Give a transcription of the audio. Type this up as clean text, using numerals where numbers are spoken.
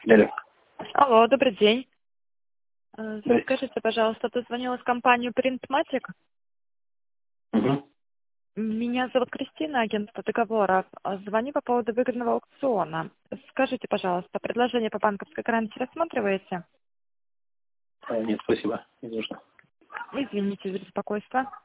Алло. Алло, добрый день. Здрасте. Скажите, пожалуйста, ты звонила в компанию Printmatic? Угу. Меня зовут Кристина, агентство договоров. Звоню по поводу выгодного аукциона. Скажите, пожалуйста, предложение по банковской гарантии рассматриваете? Нет, спасибо, не нужно. Извините за беспокойство.